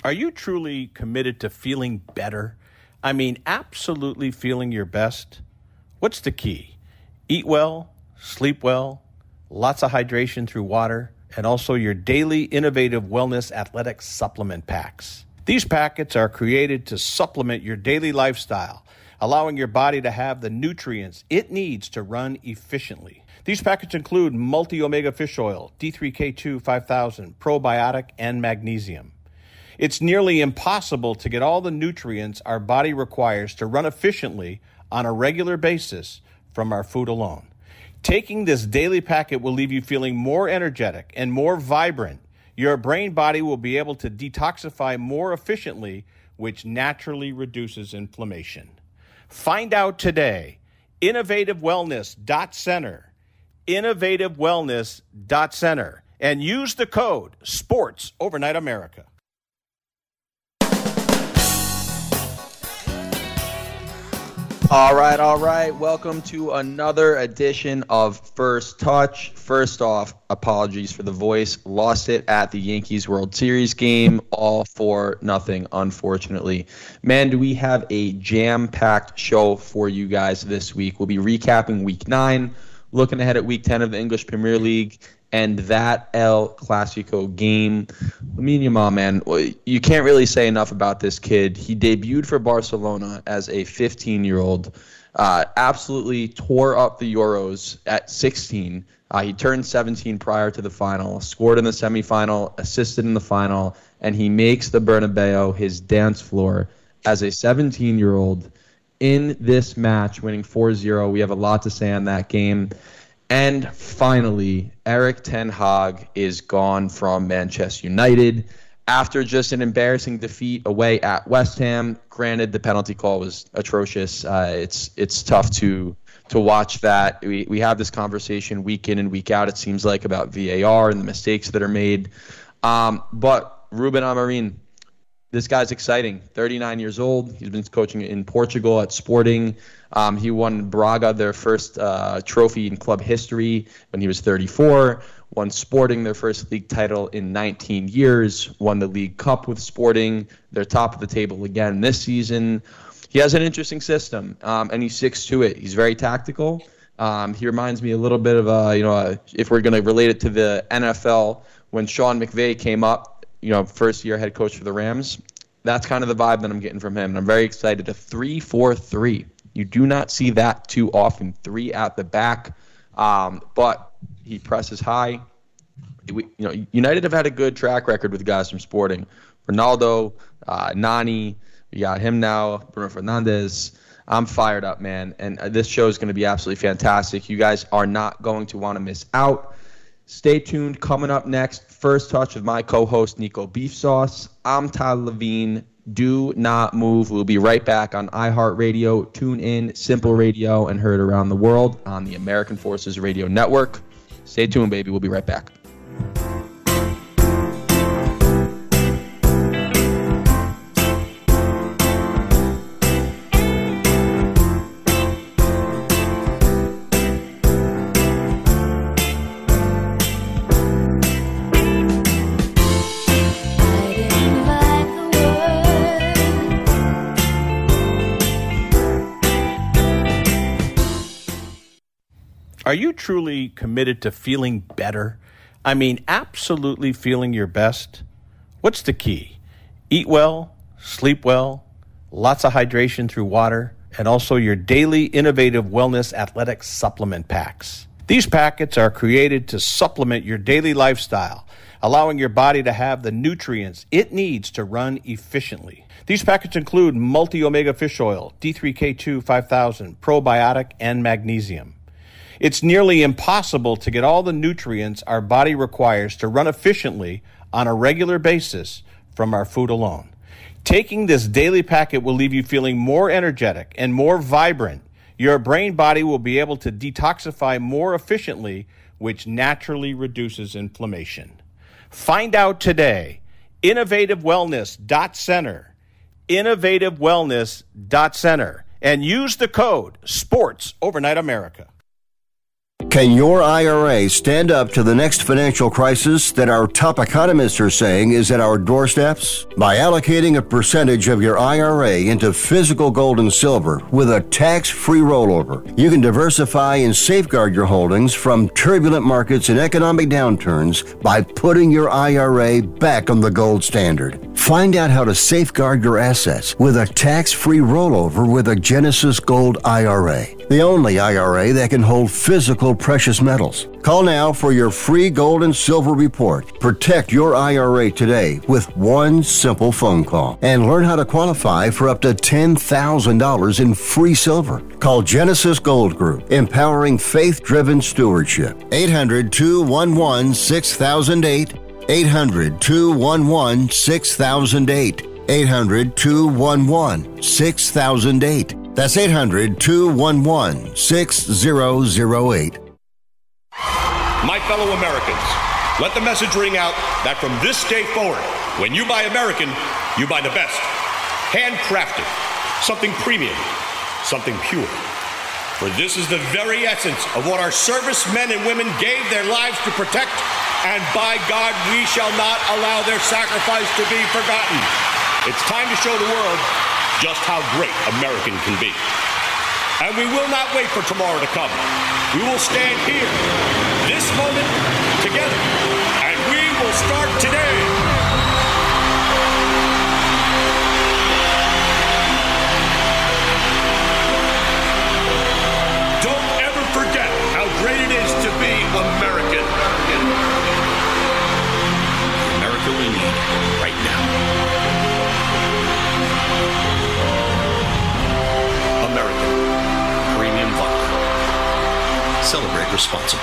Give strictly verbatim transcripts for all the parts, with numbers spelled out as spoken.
Are you truly committed to feeling better? I mean, absolutely feeling your best? What's the key? Eat well, sleep well, lots of hydration through water, and also your daily innovative wellness athletic supplement packs. These packets are created to supplement your daily lifestyle, allowing your body to have the nutrients it needs to run efficiently. These packets include multi-omega fish oil, D three K two five thousand, probiotic, and magnesium. It's nearly impossible to get all the nutrients our body requires to run efficiently on a regular basis from our food alone. Taking this daily packet will leave you feeling more energetic and more vibrant. Your brain body will be able to detoxify more efficiently, which naturally reduces inflammation. Find out today. innovative wellness dot center. innovative wellness dot center. And use the code SPORTS Overnight America. All right, all right. Welcome to another edition of First Touch. First off, apologies for the voice. Lost it at the Yankees World Series game, all for nothing, unfortunately. Man, do we have a jam-packed show for you guys this week. We'll be recapping Week nine, looking ahead at Week ten of the English Premier League, and that El Clasico game. Lamine Yamal, man, you can't really say enough about this kid. He debuted for Barcelona as a fifteen-year-old, uh, absolutely tore up the Euros at sixteen. Uh, he turned seventeen prior to the final, scored in the semifinal, assisted in the final, and he makes the Bernabeu his dance floor as a seventeen-year-old in this match, winning four zero. We have a lot to say on that game. And finally, Erik ten Hag is gone from Manchester United after just an embarrassing defeat away at West Ham. Granted, the penalty call was atrocious. Uh, it's it's tough to to watch that. We we have this conversation week in and week out, it seems like, about V A R and the mistakes that are made. Um, but Ruben Amorim, this guy's exciting. thirty-nine years old. He's been coaching in Portugal at Sporting. Um, he won Braga their first uh, trophy in club history when he was thirty-four. Won Sporting their first league title in nineteen years. Won the League Cup with Sporting. They're top of the table again this season. He has an interesting system, um, and he sticks to it. He's very tactical. Um, he reminds me a little bit of, uh, you know, uh, if we're going to relate it to the N F L, when Sean McVay came up, you know, first year head coach for the Rams. That's kind of the vibe that I'm getting from him, and I'm very excited. A three four three. You do not see that too often. Three at the back, um, but he presses high. We, you know, United have had a good track record with guys from Sporting. Ronaldo, uh, Nani, we got him now. Bruno Fernandes. I'm fired up, man, and this show is going to be absolutely fantastic. You guys are not going to want to miss out. Stay tuned. Coming up next, First Touch with my co-host, Nico Beef Sauce. I'm Tyler Levine. Do not move. We'll be right back on iHeartRadio, TuneIn, Simple Radio, and heard around the world on the American Forces Radio Network. Stay tuned, baby. We'll be right back. Are you truly committed to feeling better? I mean, absolutely feeling your best? What's the key? Eat well, sleep well, lots of hydration through water, and also your daily innovative wellness athletic supplement packs. These packets are created to supplement your daily lifestyle, allowing your body to have the nutrients it needs to run efficiently. These packets include multi-omega fish oil, D three K two five thousand, probiotic, and magnesium. It's nearly impossible to get all the nutrients our body requires to run efficiently on a regular basis from our food alone. Taking this daily packet will leave you feeling more energetic and more vibrant. Your brain body will be able to detoxify more efficiently, which naturally reduces inflammation. Find out today. innovative wellness dot center. innovative wellness dot center. And use the code SPORTS Overnight America. Can your I R A stand up to the next financial crisis that our top economists are saying is at our doorsteps? By allocating a percentage of your I R A into physical gold and silver with a tax-free rollover, you can diversify and safeguard your holdings from turbulent markets and economic downturns by putting your I R A back on the gold standard. Find out how to safeguard your assets with a tax-free rollover with a Genesis Gold I R A, the only I R A that can hold physical precious metals. Call now for your free gold and silver report. Protect your I R A today with one simple phone call and learn how to qualify for up to ten thousand dollars in free silver. Call Genesis Gold Group, empowering faith-driven stewardship. eight hundred, two one one, six thousand eight. eight hundred, two one one, six thousand eight. eight hundred, two one one, six thousand eight. That's eight hundred, two one one, six thousand eight. My fellow Americans, let the message ring out that from this day forward, when you buy American, you buy the best. Handcrafted, something premium, something pure. For this is the very essence of what our servicemen and women gave their lives to protect, and by God, we shall not allow their sacrifice to be forgotten. It's time to show the world just how great American can be. And we will not wait for tomorrow to come. We will stand here, this moment, together, and we will start today. Don't ever forget how great it is to be American. America we need right now. American Premium Vodka. Celebrate responsibly.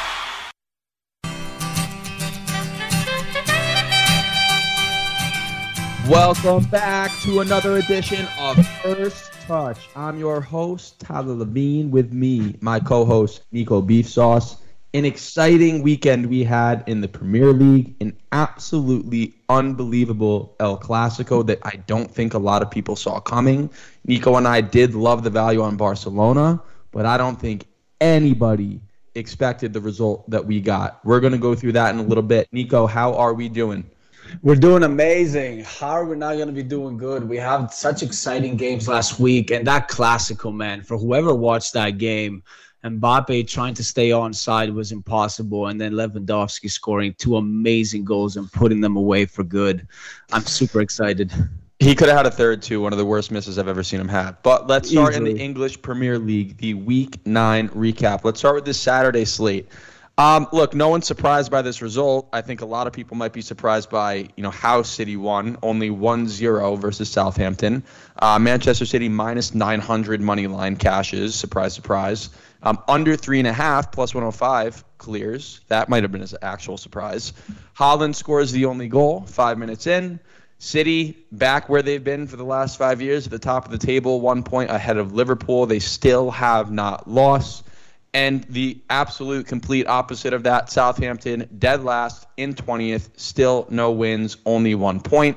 Welcome back to another edition of First Touch. I'm your host, Tyler Levine. With me, my co-host, Nico Beef Sauce. An exciting weekend we had in the Premier League. An absolutely unbelievable El Clasico that I don't think a lot of people saw coming. Nico and I did love the value on Barcelona, but I don't think anybody expected the result that we got. We're going to go through that in a little bit. Nico, how are we doing? We're doing amazing. How are we not going to be doing good? We have such exciting games last week, and that Clasico, man, for whoever watched that game, Mbappe trying to stay onside was impossible, and then Lewandowski scoring two amazing goals and putting them away for good. I'm super excited. He could have had a third, too. One of the worst misses I've ever seen him have. But let's start Easily. in the English Premier League, the Week nine recap. Let's start with this Saturday slate. Um, look, no one's surprised by this result. I think a lot of people might be surprised by, you know, how City won, only one zero versus Southampton. Uh, Manchester City minus nine hundred money line cashes, surprise, surprise. Um, under three and a half, plus one oh five clears. That might have been an actual surprise. Haaland scores the only goal, five minutes in. City back where they've been for the last five years, at the top of the table, one point ahead of Liverpool. They still have not lost. And the absolute complete opposite of that, Southampton dead last in twentieth, still no wins, only one point.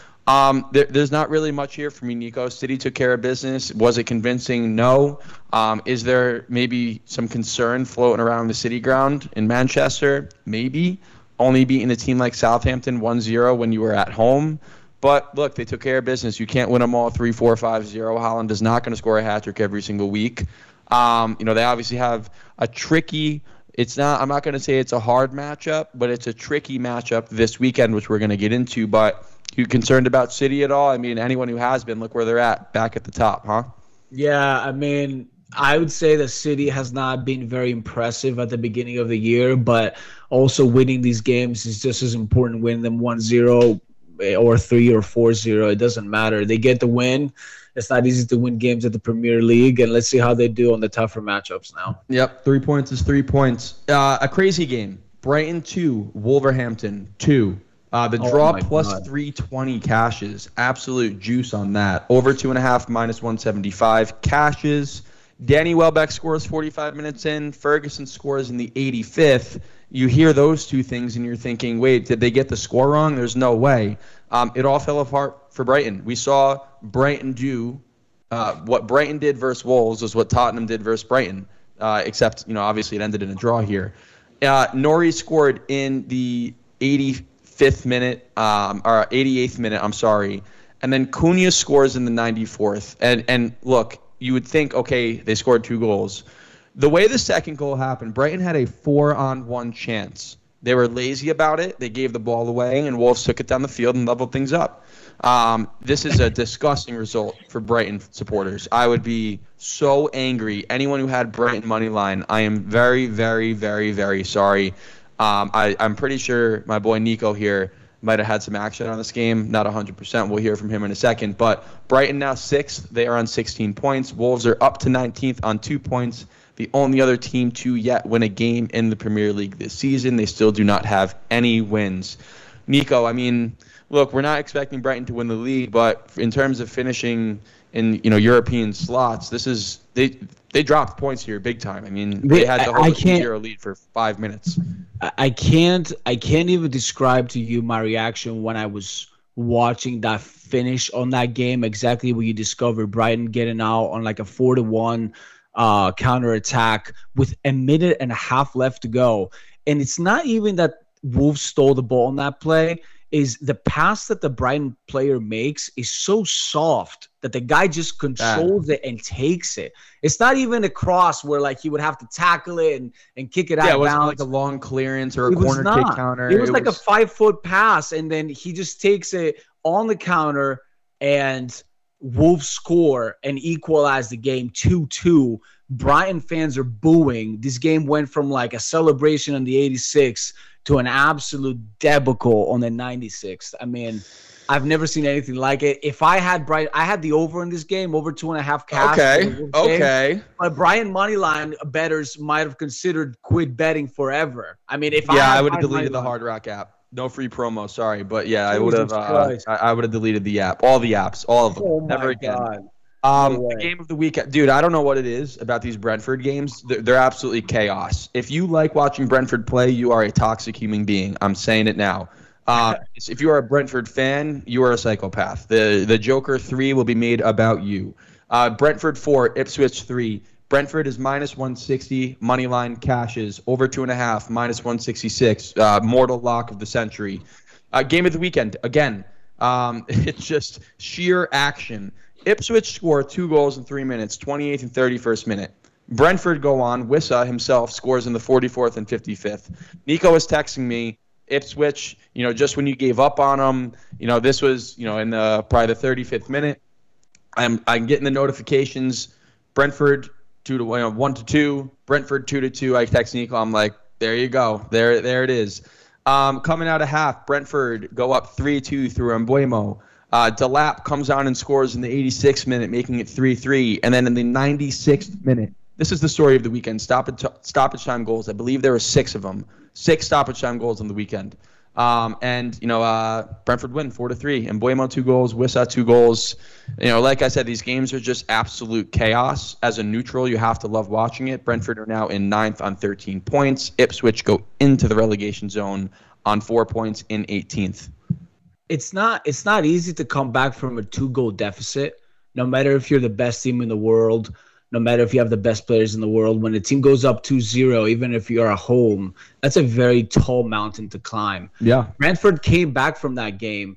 Um, there, there's not really much here for me, Nico. City took care of business. Was it convincing? No. Um, is there maybe some concern floating around the City ground in Manchester? Maybe. Only beating a team like Southampton one zero when you were at home. But, look, they took care of business. You can't win them all three four five zero. Haaland is not going to score a hat-trick every single week. Um, you know, they obviously have a tricky – it's not – I'm not going to say it's a hard matchup, but it's a tricky matchup this weekend, which we're going to get into. But you concerned about City at all? I mean, anyone who has been, look where they're at, back at the top, huh? Yeah, I mean, I would say the City has not been very impressive at the beginning of the year, but also winning these games is just as important. Winning them one zero or three or four zero, it doesn't matter. They get the win. It's not easy to win games at the Premier League, and let's see how they do on the tougher matchups now. Yep, three points is three points. Uh, a crazy game. Brighton two, Wolverhampton two. Uh, the Oh draw my plus God. three twenty cashes. Absolute juice on that. Over two and a half, minus one seventy-five cashes. Danny Welbeck scores forty-five minutes in. Ferguson scores in the eighty-fifth. You hear those two things and you're thinking, wait, did they get the score wrong? There's no way. Um, it all fell apart for Brighton. We saw Brighton do uh, what Brighton did versus Wolves is what Tottenham did versus Brighton. uh, except, you know, obviously it ended in a draw here. Uh, Norrie scored in the eighty-fifth minute, um, or eighty-eighth minute, I'm sorry. And then Cunha scores in the ninety-fourth. And, and look, you would think, okay, they scored two goals. The way the second goal happened, Brighton had a four-on-one chance. They were lazy about it. They gave the ball away, and Wolves took it down the field and leveled things up. Um, this is a disgusting result for Brighton supporters. I would be so angry. Anyone who had Brighton money line, I am very, very, very, very sorry. Um, I, I'm pretty sure my boy Nico here might have had some action on this game. Not one hundred percent. We'll hear from him in a second. But Brighton now sixth. They are on sixteen points. Wolves are up to nineteenth on two points. The only other team to yet win a game in the Premier League this season. They still do not have any wins. Nico, I mean, look, we're not expecting Brighton to win the league, but in terms of finishing in, you know, European slots, this is they they dropped points here big time. I mean, they had the whole zero lead for five minutes. I can't I can't even describe to you my reaction when I was watching that finish on that game. Exactly what you discovered, Brighton getting out on like a four to one uh, counterattack with a minute and a half left to go, and it's not even that Wolves stole the ball on that play. Is the pass that the Brighton player makes is so soft that the guy just controls it and takes it. It's not even a cross where like he would have to tackle it and, and kick it out. Yeah, it wasn't bounds. like a long clearance or a corner kick counter. It was it like was... a five foot pass, and then he just takes it on the counter, and Wolves score and equalize the game two two. Brighton fans are booing. This game went from like a celebration on the eighty-sixth to an absolute debacle on the ninety-sixth. I mean, I've never seen anything like it. If I had Brighton, I had the over in this game, over two and a half cash. Okay, okay. Game, but Brighton moneyline bettors might have considered quit betting forever. I mean, if yeah, I, I would have deleted the Hard Rock app. No free promo, sorry, but yeah, Jesus I would have. Uh, I, I would have deleted the app, all the apps, all of them. Oh Never my again. God. Um, No the way. game of the week, dude. I don't know what it is about these Brentford games. They're, they're absolutely chaos. If you like watching Brentford play, you are a toxic human being. I'm saying it now. Uh, if you are a Brentford fan, you are a psychopath. The the Joker three will be made about you. Uh, Brentford four, Ipswich three. Brentford is minus one sixty. Moneyline cashes over two and a half, minus one sixty-six. Uh, mortal lock of the century. Uh, game of the weekend again. Um, it's just sheer action. Ipswich score two goals in three minutes, twenty-eighth and thirty-first minute. Brentford go on. Wissa himself scores in the forty-fourth and fifty-fifth. Nico was texting me, Ipswich, you know, just when you gave up on them, you know, this was, you know, in the probably the thirty-fifth minute. I'm I'm getting the notifications. Brentford two to one, one to two. Brentford two to two. I text Nico. I'm like, there you go. There there it is. Um, coming out of half, Brentford go up three two through Mbuemo. Uh, Delap comes on and scores in the eighty-sixth minute, making it three three. And then in the ninety-sixth minute, this is the story of the weekend, stoppage, stoppage time goals. I believe there were six of them. Six stoppage time goals on the weekend. Um, and, you know, uh, Brentford win four to three. And Mbuemo two goals, Wissa two goals. You know, like I said, these games are just absolute chaos. As a neutral, you have to love watching it. Brentford are now in ninth on thirteen points. Ipswich go into the relegation zone on four points in eighteenth. It's not it's not easy to come back from a two-goal deficit, no matter if you're the best team in the world, no matter if you have the best players in the world. When a team goes up two zero, even if you're at home, that's a very tall mountain to climb. Yeah. Brentford came back from that game.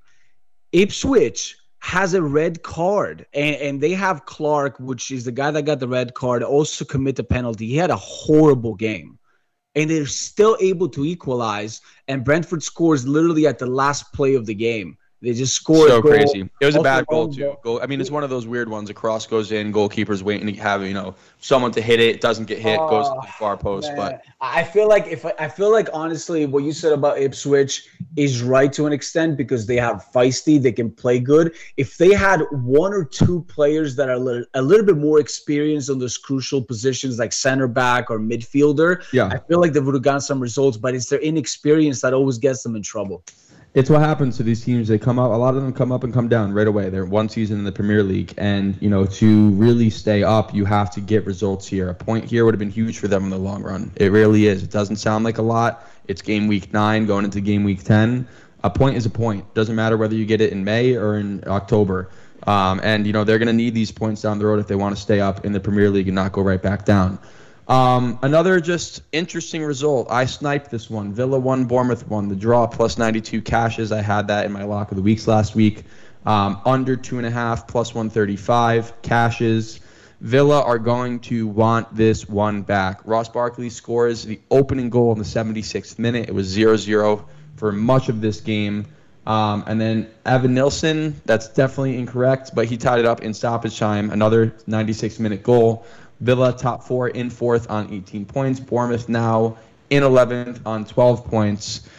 Ipswich has a red card, and, and they have Clark, which is the guy that got the red card, also commit the penalty. He had a horrible game. And they're still able to equalize, and Brentford scores literally at the last play of the game. They just scored. So a goal. crazy. It was a Also bad goal wrong too. goal. Goal. I mean, it's one of those weird ones. A cross goes in, goalkeeper's waiting to have, you know, someone to hit it. It doesn't get hit, goes to the far post. Man, But I feel like if I feel like honestly, what you said about Ipswich is right to an extent because they have feisty, they can play good. If they had one or two players that are a little, a little bit more experienced on those crucial positions like center back or midfielder, yeah, I feel like they would have gotten some results. But it's their inexperience that always gets them in trouble. it's what happens to these teams. They come up, a lot of them come up and come down right away. They're one season in the Premier League, and you know, to really stay up, you have to get results here. A point here would have been huge for them in the long run. It really is. It doesn't sound like a lot. It's game week nine going into game week ten. A point is a point. Doesn't matter whether you get it in May or in October. Um, and you know, they're going to need these points down the road if they want to stay up in the Premier League and not go right back down. Um, another just interesting result. I sniped this one. Villa won, Bournemouth won. The draw plus ninety-two cashes. I had that in my lock of the weeks last week. Um, under two and a half plus one thirty-five cashes. Villa are going to want this one back. Ross Barkley scores the opening goal in the seventy-sixth minute. It was zero zero for much of this game. Um, and then Evan Nilsson, that's definitely incorrect, but he tied it up in stoppage time. Another ninety-six minute goal. Villa top four in fourth on eighteen points. Bournemouth now in eleventh on twelve points.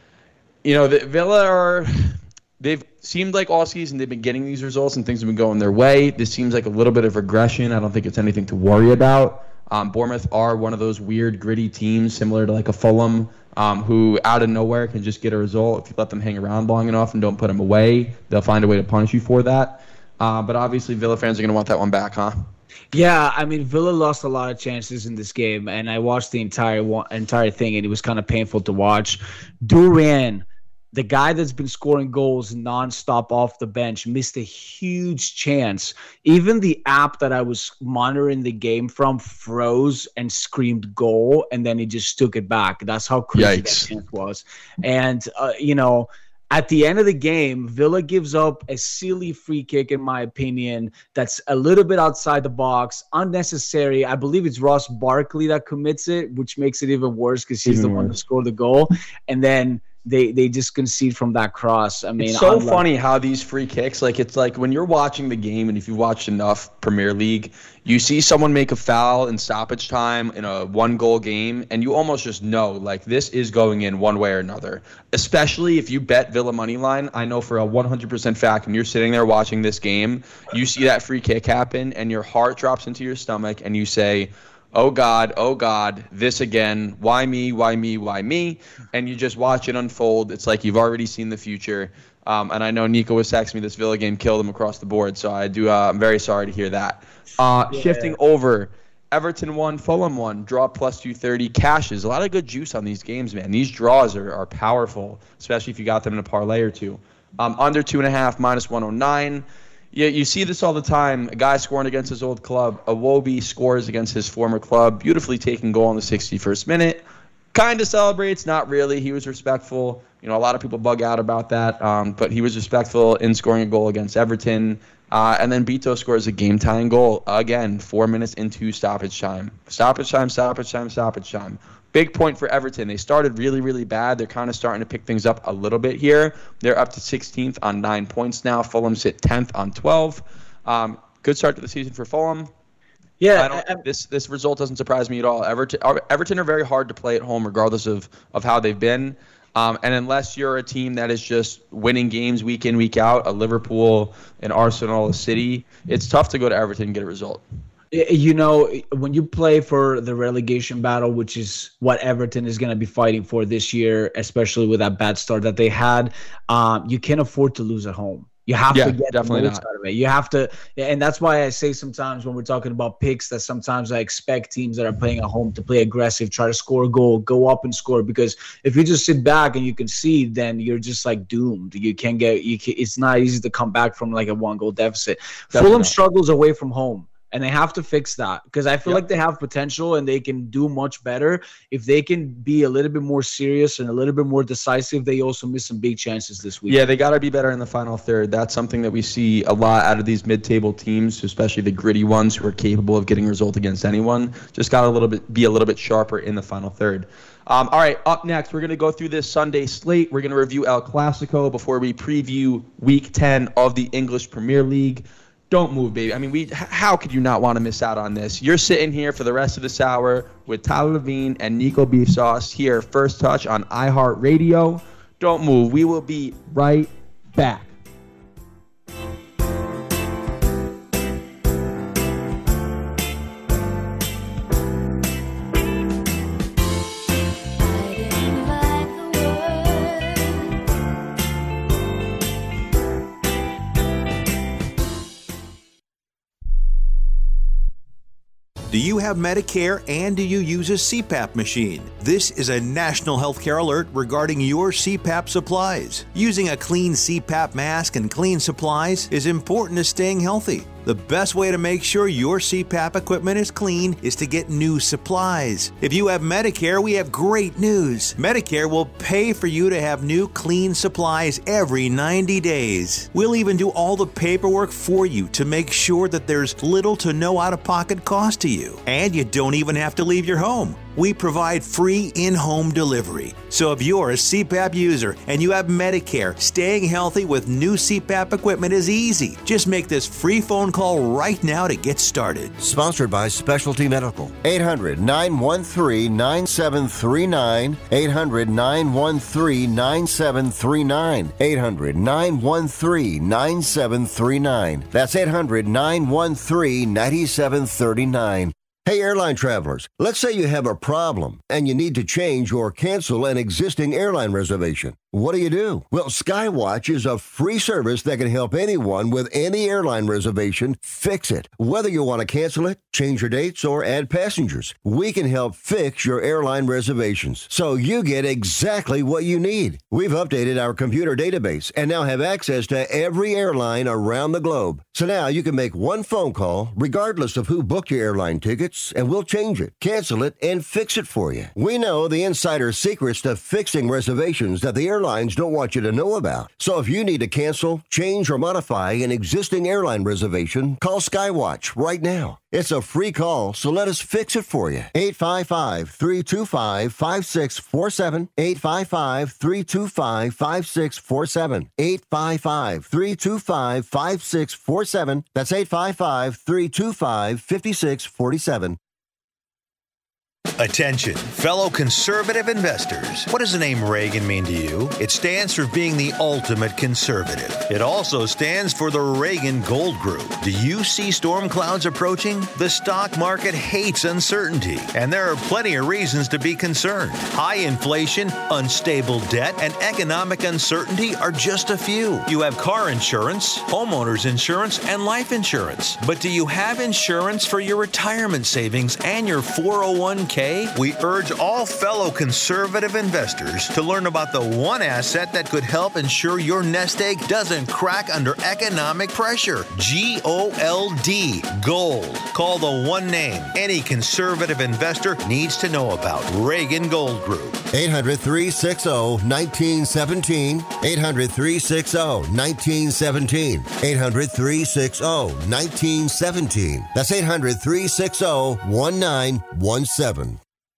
You know, the Villa are, they've seemed like all season they've been getting these results and things have been going their way. This seems like a little bit of regression. I don't think it's anything to worry about. Um, Bournemouth are one of those weird, gritty teams similar to like a Fulham um, who out of nowhere can just get a result. If you let them hang around long enough and don't put them away, they'll find a way to punish you for that. Uh, but obviously Villa fans are going to want that one back, huh? Yeah, I mean, Villa lost a lot of chances in this game, and I watched the entire one, entire thing, and it was kind of painful to watch. Duran, the guy that's been scoring goals nonstop off the bench, missed a huge chance. Even the app that I was monitoring the game from froze and screamed goal, and then he just took it back. That's how crazy Yikes. that chance was. And, uh, you know, at the end of the game, Villa gives up a silly free kick, in my opinion, that's a little bit outside the box, unnecessary. I believe it's Ross Barkley that commits it, which makes it even worse because he's Even the one worse. that scored the goal. And then they they just concede from that cross. I mean, It's so unlike- funny how these free kicks, like it's like when you're watching the game and if you've watched enough Premier League, you see someone make a foul in stoppage time in a one-goal game, and you almost just know, like, this is going in one way or another. Especially if you bet Villa money line. I know for a one hundred percent fact when you're sitting there watching this game, you see that free kick happen, and your heart drops into your stomach, and you say, oh God, oh God, this again, why me, why me, why me? And you just watch it unfold. It's like you've already seen the future. Um, and I know Nico was texting me this Villa game killed him across the board, so I do. Uh, I'm very sorry to hear that. Uh, Yeah. Shifting over, Everton won, Fulham won, draw plus two thirty, cashes. A lot of good juice on these games, man. These draws are, are powerful, especially if you got them in a parlay or two. Um, under two and a half, minus one oh nine. Yeah, you see this all the time. A guy scoring against his old club. Iwobi scores against his former club. Beautifully taken goal in the sixty-first minute. Kind of celebrates, not really. He was respectful. You know, a lot of people bug out about that, um, but he was respectful in scoring a goal against Everton. Uh, and then Beto scores a game-tying goal, again, four minutes into stoppage time. Stoppage time, stoppage time, stoppage time. Big point for Everton. They started really, really bad. They're kind of starting to pick things up a little bit here. They're up to sixteenth on nine points now. Fulham sit tenth on twelve. Um, good start to the season for Fulham. Yeah, I don't, this this result doesn't surprise me at all. Everton, Everton are very hard to play at home, regardless of, of how they've been. Um, and unless you're a team that is just winning games week in, week out, a Liverpool, an Arsenal, a City, it's tough to go to Everton and get a result. You know, when you play for the relegation battle, which is what Everton is going to be fighting for this year, especially with that bad start that they had, um, you can't afford to lose at home. You have Yeah, to get the definitely most not. out of it. You have to, and that's why I say sometimes when we're talking about picks that sometimes I expect teams that are playing at home to play aggressive, try to score a goal, go up and score. Because if you just sit back and you concede, then you're just like doomed. You can't get. You can, it's not easy to come back from like a one goal deficit. Definitely Fulham not. struggles away from home. And they have to fix that because I feel Yep. like they have potential and they can do much better. If they can be a little bit more serious and a little bit more decisive, they also miss some big chances this week. Yeah, they got to be better in the final third. That's something that we see a lot out of these mid-table teams, especially the gritty ones who are capable of getting a result against anyone. Just got to a little bit be a little bit sharper in the final third. Um, all right, up next, we're going to go through this Sunday slate. We're going to review El Clasico before we preview Week ten of the English Premier League. Don't move, baby. I mean, we. How could you not want to miss out on this? You're sitting here for the rest of this hour with Tyler Levine and Nico Beef Sauce here, First Touch on iHeartRadio. Don't move. We will be right back. Do you have Medicare and do you use a C PAP machine? This is a national healthcare alert regarding your C PAP supplies. Using a clean C PAP mask and clean supplies is important to staying healthy. The best way to make sure your C PAP equipment is clean is to get new supplies. If you have Medicare, we have great news. Medicare will pay for you to have new clean supplies every ninety days. We'll even do all the paperwork for you to make sure that there's little to no out-of-pocket cost to you. And you don't even have to leave your home. We provide free in-home delivery. So if you're a C PAP user and you have Medicare, staying healthy with new C PAP equipment is easy. Just make this free phone call right now to get started. Sponsored by Specialty Medical. eight hundred, nine one three, nine seven three nine. eight hundred, nine one three, nine seven three nine. eight hundred, nine one three, nine seven three nine. That's eight hundred, nine one three, nine seven three nine. Hey, airline travelers, let's say you have a problem and you need to change or cancel an existing airline reservation. What do you do? Well, Skywatch is a free service that can help anyone with any airline reservation fix it. Whether you want to cancel it, change your dates, or add passengers, we can help fix your airline reservations so you get exactly what you need. We've updated our computer database and now have access to every airline around the globe. So now you can make one phone call regardless of who booked your airline tickets, and we'll change it, cancel it, and fix it for you. We know the insider secrets to fixing reservations that the airlines don't want you to know about. So if you need to cancel, change, or modify an existing airline reservation, call Skywatch right now. It's a free call, so let us fix it for you. eight five five, three two five, five six four seven. eight five five, three two five, five six four seven. eight five five, three two five, five six four seven. That's eight five five, three two five, five six four seven. Attention, fellow conservative investors. What does the name Reagan mean to you? It stands for being the ultimate conservative. It also stands for the Reagan Gold Group. Do you see storm clouds approaching? The stock market hates uncertainty, and there are plenty of reasons to be concerned. High inflation, unstable debt, and economic uncertainty are just a few. You have car insurance, homeowners insurance, and life insurance. But do you have insurance for your retirement savings and your four oh one k? We urge all fellow conservative investors to learn about the one asset that could help ensure your nest egg doesn't crack under economic pressure. G O L D, gold. Call the one name any conservative investor needs to know about. Reagan Gold Group. eight hundred, three six zero, one nine one seven. eight hundred, three six zero, one nine one seven. eight hundred, three six zero, one nine one seven. That's eight hundred, three six zero, one nine one seven.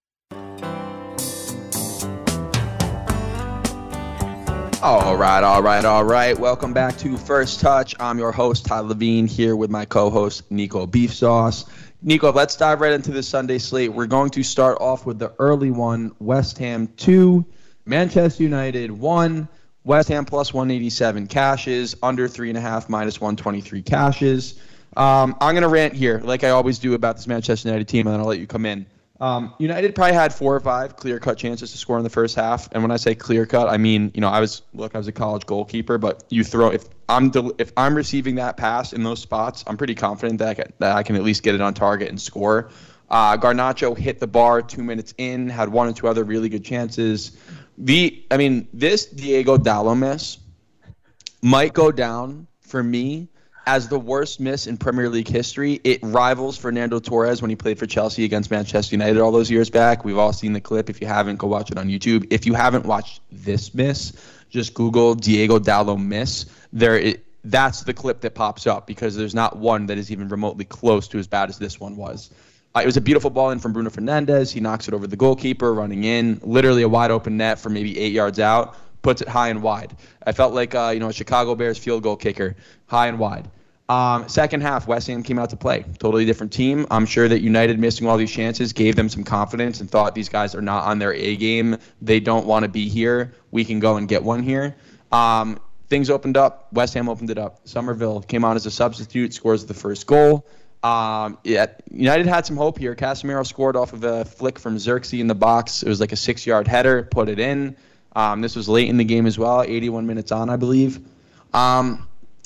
All right, all right, all right. Welcome back to First Touch. I'm your host, Ty Levine, here with my co-host, Nico Beef Sauce. Nico, let's dive right into the Sunday slate. We're going to start off with the early one, West Ham two, Manchester United one, West Ham plus one eighty-seven cashes, under three and a half, minus one twenty-three cashes. Um, I'm going to rant here, like I always do about this Manchester United team, and then I'll let you come in. Um, United probably had four or five clear-cut chances to score in the first half, and when I say clear-cut, I mean, you know, I was look, I was a college goalkeeper, but you throw if I'm del- if I'm receiving that pass in those spots, I'm pretty confident that I can, that I can at least get it on target and score. Uh, Garnacho hit the bar two minutes in, had one or two other really good chances. The I mean, this Diego Dallo miss might go down for me as the worst miss in Premier League history. It rivals Fernando Torres when he played for Chelsea against Manchester United all those years back. We've all seen the clip. If you haven't, go watch it on YouTube. If you haven't watched this miss, just Google Diego Dallo miss. There, it, that's the clip that pops up because there's not one that is even remotely close to as bad as this one was. Uh, it was a beautiful ball in from Bruno Fernandes. He knocks it over the goalkeeper, running in, literally a wide open net from maybe eight yards out. Puts it high and wide. I felt like uh, you know a Chicago Bears field goal kicker, high and wide. Um, second half, West Ham came out to play. Totally different team. I'm sure that United missing all these chances gave them some confidence and thought these guys are not on their A game. They don't want to be here. We can go and get one here. Um, things opened up. West Ham opened it up. Somerville came on as a substitute, scores the first goal. Um, yeah, United had some hope here. Casemiro scored off of a flick from Xerxes in the box. It was like a six-yard header, put it in. Um, this was late in the game as well, eighty-one minutes on, I believe. Um,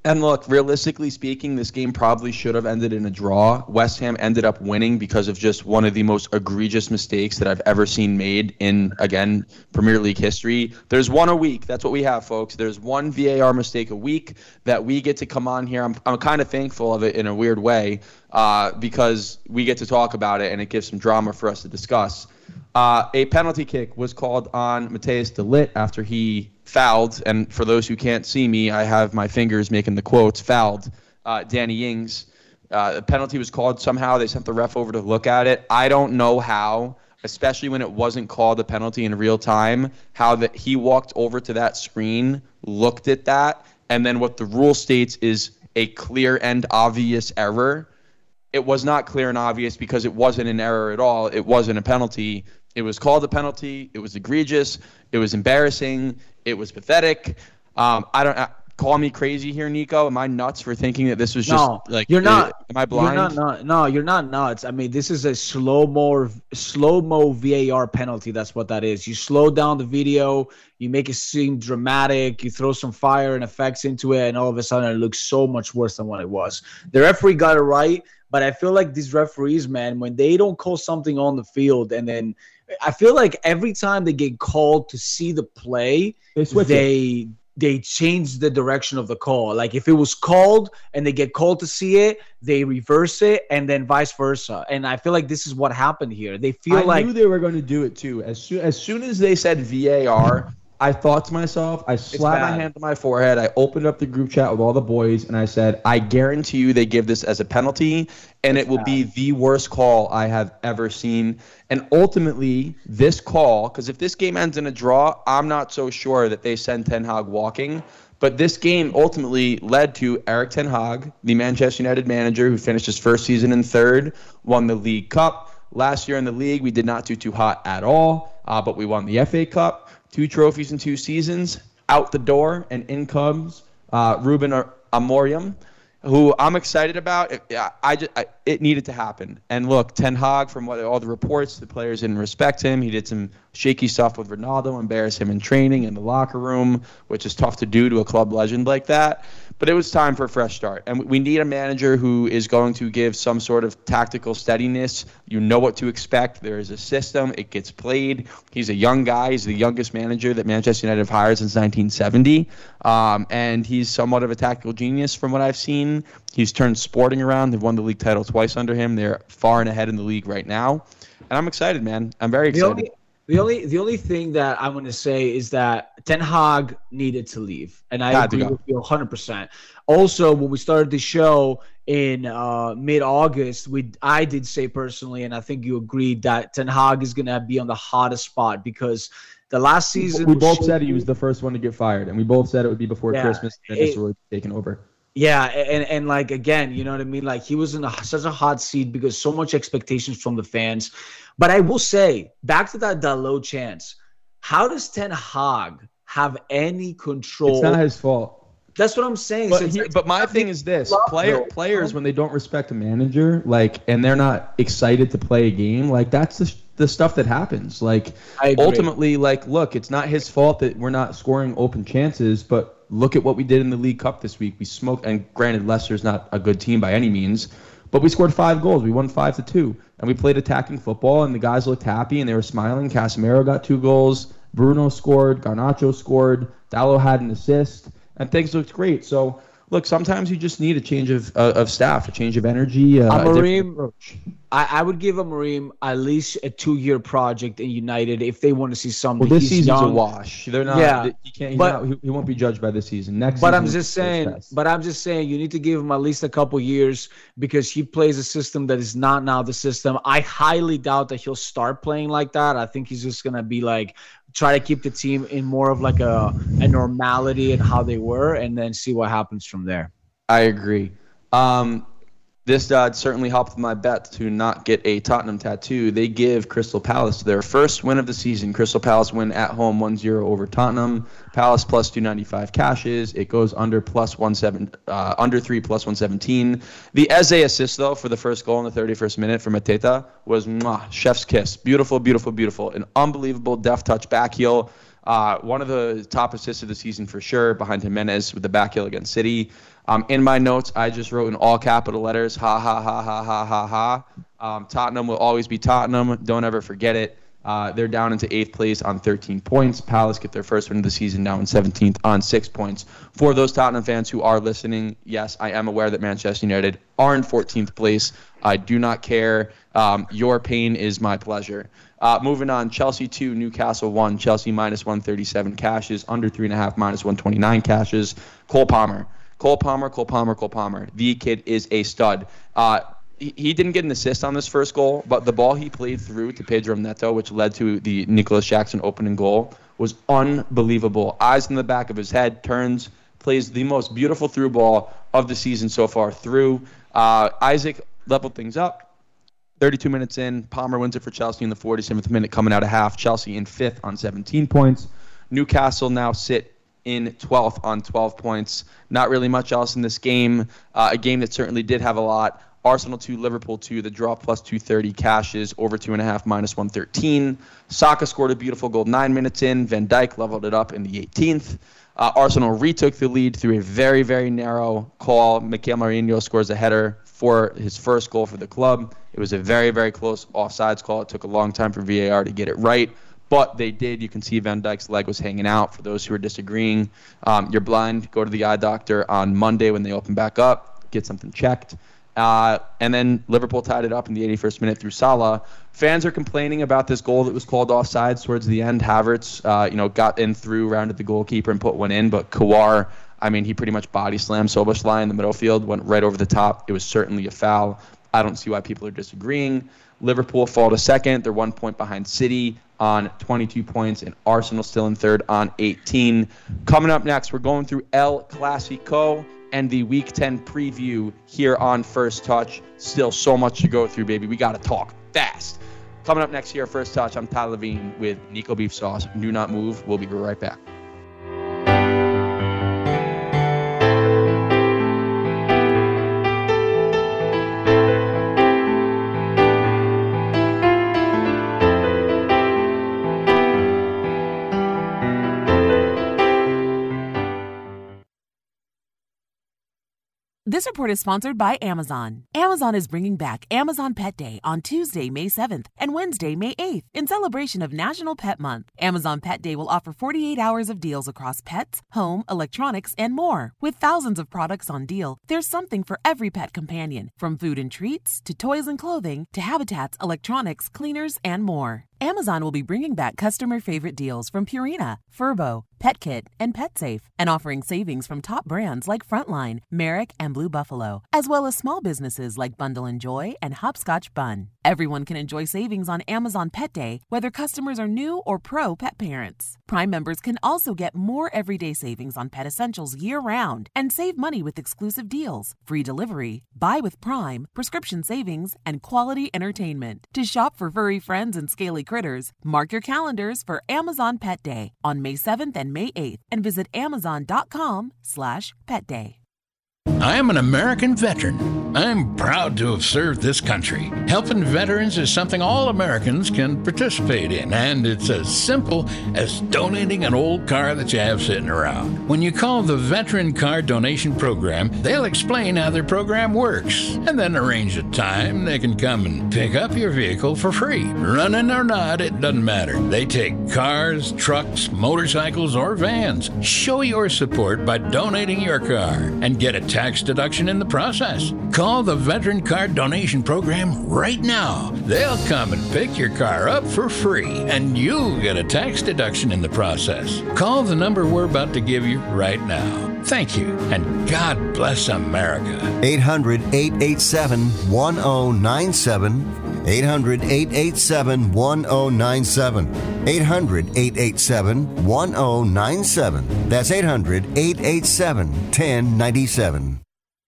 And look, realistically speaking, this game probably should have ended in a draw. West Ham ended up winning because of just one of the most egregious mistakes that I've ever seen made in, again, Premier League history. There's one a week. That's what we have, folks. There's one V A R mistake a week that we get to come on here. I'm, I'm kind of thankful of it in a weird way uh, because we get to talk about it and it gives some drama for us to discuss. Uh, a penalty kick was called on Matthijs de Ligt after he fouled, and for those who can't see me, I have my fingers making the quotes, fouled uh, Danny Ings. Uh, the penalty was called somehow. They sent the ref over to look at it. I don't know how, especially when it wasn't called a penalty in real time, how that he walked over to that screen, looked at that, and then what the rule states is a clear and obvious error. It was not clear and obvious because it wasn't an error at all. It wasn't a penalty. It was called a penalty. It was egregious. It was embarrassing. It was pathetic. Um, I don't uh, call me crazy here, Nico. Am I nuts for thinking that this was just no, like you're not? Uh, am I blind? You're not, no, no, you're not nuts. I mean, this is a slow mo, slow mo V A R penalty. That's what that is. You slow down the video. You make it seem dramatic. You throw some fire and effects into it, and all of a sudden it looks so much worse than what it was. The referee got it right, but I feel like these referees, man, when they don't call something on the field, and then I feel like every time they get called to see the play, they switch they it. they change the direction of the call. Like if it was called and they get called to see it, they reverse it, and then vice versa. And I feel like this is what happened here. They feel I like knew they were going to do it too. As soon as soon as they said V A R, I thought to myself, I slapped my bad. hand on my forehead, I opened up the group chat with all the boys, and I said, I guarantee you they give this as a penalty, and it will be the worst call I have ever seen. And ultimately, this call, because if this game ends in a draw, I'm not so sure that they send Ten Hag walking. But this game ultimately led to Erik Ten Hag, the Manchester United manager who finished his first season in third, won the League Cup. Last year in the league, we did not do too hot at all, uh, but we won the F A Cup. Two trophies in two seasons, out the door, and in comes uh, Ruben Amorim, who I'm excited about. It, I just, I, it needed to happen. And look, Ten Hag, from what all the reports, the players didn't respect him. He did some shaky stuff with Ronaldo, embarrassed him in training, in the locker room, which is tough to do to a club legend like that. But it was time for a fresh start. And we need a manager who is going to give some sort of tactical steadiness. You know what to expect. There is a system. It gets played. He's a young guy. He's the youngest manager that Manchester United have hired since nineteen seventy. Um, and he's somewhat of a tactical genius from what I've seen. He's turned Sporting around. They've won the league title twice under him. They're far and ahead in the league right now. And I'm excited, man. I'm very excited. The only, the only the only thing that I'm going to say is that Ten Hag needed to leave, and I Had to agree go. with you one hundred percent. Also, when we started the show in uh, mid-August, we I did say personally, and I think you agreed, that Ten Hag is going to be on the hottest spot because the last season we was both shaky. said he was the first one to get fired, and we both said it would be before Yeah, Christmas, and it- this would taken over. Yeah, and, and like, again, you know what I mean? Like, he was in a, such a hot seat because so much expectations from the fans. But I will say, back to that Dalot chance, how does Ten Hag have any control? It's not his fault. That's what I'm saying. But, So it's he, like- but my thing is this: player, Though. players, when they don't respect a manager, like, and they're not excited to play a game, like, that's the the stuff that happens. Like, I agree. ultimately, like, look, it's not his fault that we're not scoring open chances, but look at what we did in the League Cup this week. We smoked, and granted, Leicester's not a good team by any means, but we scored five goals. We won five to two, and we played attacking football, and the guys looked happy, and they were smiling. Casemiro got two goals. Bruno scored. Garnacho scored. Dalot had an assist, and things looked great. So, look, sometimes you just need a change of uh, of staff, a change of energy, uh, a different Amorim, approach. I, I would give Amorim at least a two-year project in United if they want to see something. Well, this He's season's young. a wash. They're not. Yeah, He can't. He's but- not, he, he won't be judged by this season. Next. But season I'm is just his saying, best. but I'm just saying, you need to give him at least a couple years because he plays a system that is not now the system. I highly doubt that he'll start playing like that. I think he's just gonna be like try to keep the team in more of like a, a normality and how they were, and then see what happens from there. I agree. Um, this uh, certainly helped my bet to not get a Tottenham tattoo. They give Crystal Palace their first win of the season. Crystal Palace win at home one zero over Tottenham. Palace plus two ninety-five cashes. It goes under plus one seven, uh, under three plus one seventeen. The Eze assist though for the first goal in the thirty-first minute for Mateta was mwah, chef's kiss. Beautiful, beautiful, beautiful. An unbelievable deft touch back heel. Uh, one of the top assists of the season for sure, behind Jimenez with the back heel against City. Um, in my notes, I just wrote in all capital letters, ha, ha, ha, ha, ha, ha, ha. Um, Tottenham will always be Tottenham. Don't ever forget it. Uh, they're down into eighth place on thirteen points. Palace get their first win of the season now in seventeenth on six points. For those Tottenham fans who are listening, yes, I am aware that Manchester United are in fourteenth place. I do not care. Um, your pain is my pleasure. Uh, moving on, Chelsea two, Newcastle one. Chelsea minus one thirty-seven cashes, under three point five, minus one twenty-nine cashes. Cole Palmer. Cole Palmer, Cole Palmer, Cole Palmer. The kid is a stud. Uh, he, he didn't get an assist on this first goal, but the ball he played through to Pedro Neto, which led to the Nicholas Jackson opening goal, was unbelievable. Eyes in the back of his head, turns, plays the most beautiful through ball of the season so far through. Uh, Isaac leveled things up. thirty-two minutes in, Palmer wins it for Chelsea in the forty-seventh minute, coming out of half. Chelsea in fifth on seventeen points. Newcastle now sit in twelfth on twelve points. Not really much else in this game. Uh, a game that certainly did have a lot. Arsenal two, Liverpool two. The draw plus two thirty cashes, over two point five, minus one thirteen. Saka scored a beautiful goal nine minutes in. Van Dijk leveled it up in the eighteenth. Uh, Arsenal retook the lead through a very, very narrow call. Mikel Merino scores a header for his first goal for the club. It was a very, very close offsides call. It took a long time for V A R to get it right, but they did. You can see Van Dijk's leg was hanging out. For those who are disagreeing, um, you're blind. Go to the eye doctor on Monday when they open back up. Get something checked. Uh, and then Liverpool tied it up in the eighty-first minute through Salah. Fans are complaining about this goal that was called offsides towards the end. Havertz, uh, you know, got in through, rounded the goalkeeper, and put one in. But Kawar, I mean, he pretty much body slammed Szoboszlai in the middle field, went right over the top. It was certainly a foul. I don't see why people are disagreeing. Liverpool fall to second. They're one point behind City on twenty-two points, and Arsenal still in third on eighteen. Coming up next, we're going through El Clasico and the Week ten preview here on First Touch. Still so much to go through, baby. We got to talk fast. Coming up next here, First Touch, I'm Ty Levine with Nico Beef Sauce. Do not move. We'll be right back. This report is sponsored by Amazon. Amazon is bringing back Amazon Pet Day on Tuesday, May seventh and Wednesday, May eighth in celebration of National Pet Month. Amazon Pet Day will offer forty-eight hours of deals across pets, home, electronics, and more. With thousands of products on deal, there's something for every pet companion, from food and treats to toys and clothing to habitats, electronics, cleaners, and more. Amazon will be bringing back customer favorite deals from Purina, Furbo, PetKit, and PetSafe, and offering savings from top brands like Frontline, Merrick, and Blue Buffalo, as well as small businesses like Bundle and Joy and Hopscotch Bun. Everyone can enjoy savings on Amazon Pet Day, whether customers are new or pro pet parents. Prime members can also get more everyday savings on pet essentials year-round and save money with exclusive deals, free delivery, buy with Prime, prescription savings, and quality entertainment. To shop for furry friends and scaly critters, mark your calendars for Amazon Pet Day on May seventh and May eighth and visit amazon.com slash pet day. I am an American veteran. I'm proud to have served this country. Helping veterans is something all Americans can participate in, and it's as simple as donating an old car that you have sitting around. When you call the Veteran Car Donation Program, they'll explain how their program works, and then arrange a time they can come and pick up your vehicle for free. Running or not, it doesn't matter. They take cars, trucks, motorcycles, or vans. Show your support by donating your car and get a tax deduction in the process. Call the Veteran Car Donation Program right now. They'll come and pick your car up for free, and you'll get a tax deduction in the process. Call the number we're about to give you right now. Thank you, and God bless America. eight hundred, eight eight seven, one oh nine seven. eight hundred, eight eight seven, one oh nine seven. eight hundred, eight eight seven, one oh nine seven. That's eight hundred, eight eight seven, one oh nine seven.